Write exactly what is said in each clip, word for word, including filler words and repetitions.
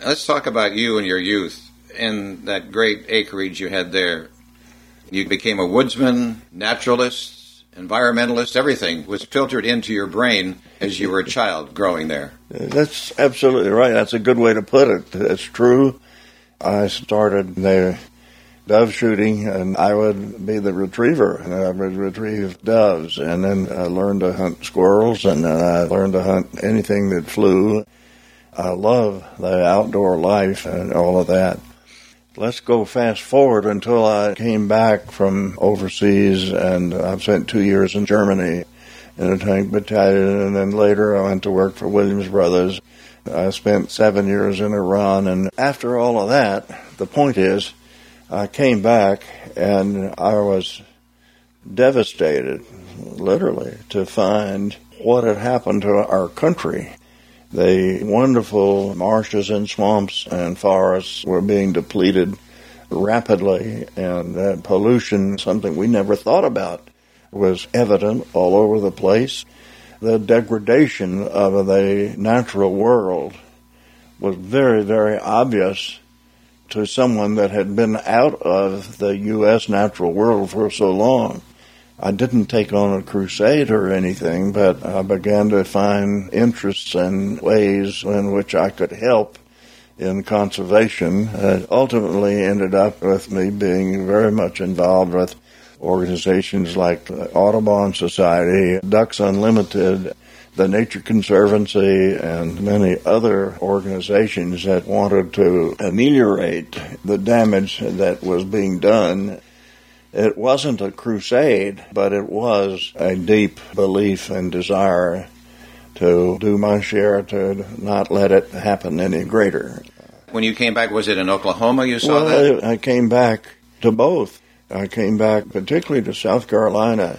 Let's talk about you and your youth and that great acreage you had there. You became a woodsman, naturalist, environmentalist. Everything was filtered into your brain as you were a child growing there. That's absolutely right. That's a good way to put it. It's true. I started the dove shooting, and I would be the retriever, and I would retrieve doves, and then I learned to hunt squirrels, and then I learned to hunt anything that flew. I love the outdoor life and all of that. Let's go fast forward until I came back from overseas, and I've spent two years in Germany in a tank battalion, and then later I went to work for Williams Brothers. I spent seven years in Iran, and after all of that, the point is, I came back and I was devastated, literally, to find what had happened to our country. The wonderful marshes and swamps and forests were being depleted rapidly, and that pollution, something we never thought about, was evident all over the place. The degradation of the natural world was very, very obvious to someone that had been out of the U S natural world for so long. I didn't take on a crusade or anything, but I began to find interests and ways in which I could help in conservation. It ultimately ended up with me being very much involved with organizations like the Audubon Society, Ducks Unlimited, the Nature Conservancy, and many other organizations that wanted to ameliorate the damage that was being done. It wasn't a crusade, but it was a deep belief and desire to do my share to not let it happen any greater. When you came back, was it in Oklahoma you saw well, that? I came back to both. I came back particularly to South Carolina.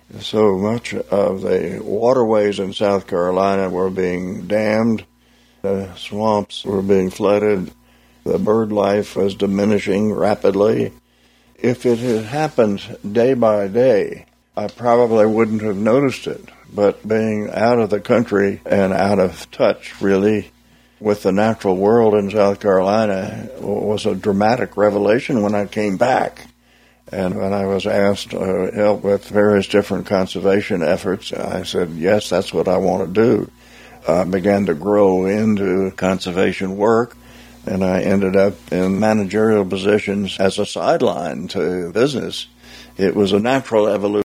So much of the waterways in South Carolina were being dammed. The swamps were being flooded. The bird life was diminishing rapidly. If it had happened day by day, I probably wouldn't have noticed it. But being out of the country and out of touch, really, with the natural world in South Carolina was a dramatic revelation when I came back. And when I was asked to help with various different conservation efforts, I said, yes, that's what I want to do. I began to grow into conservation work, and I ended up in managerial positions as a sideline to business. It was a natural evolution.